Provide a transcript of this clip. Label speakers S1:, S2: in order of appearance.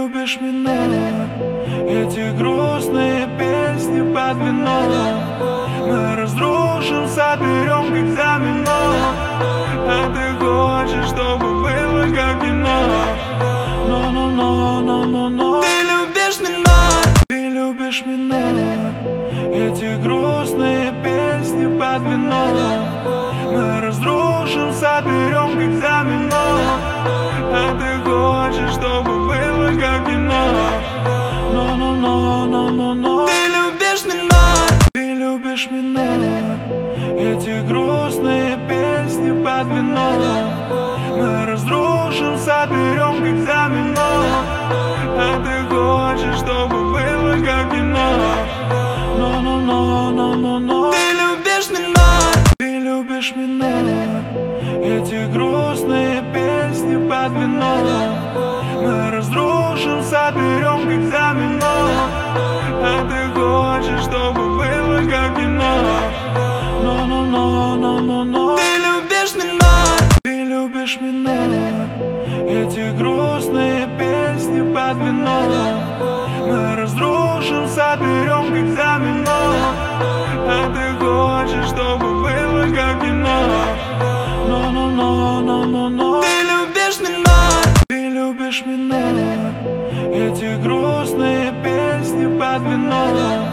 S1: любишь меня, эти грустные песни под вино. Мы разрушим, соберем как домино. А ты хочешь, чтобы было как кино. Но ты любишь меня, эти грустные песни под вино. Мы разрушим, соберем как домино. А ты хочешь, чтобы было как кино. Ты любишь меня, эти грустные песни под вино. Мы разрушим, соберем как домино. А ты хочешь, чтобы было как кино. Ты любишь меня, эти грустные песни под вино. Мы разрушим, соберем как домино. А ты хочешь, чтобы было как кино. Ты любишь меня, эти грустные песни под вино. Мы разрушим, соберем как домино. А ты хочешь, чтобы было как кино. Ты любишь меня, эти грустные песни под вино.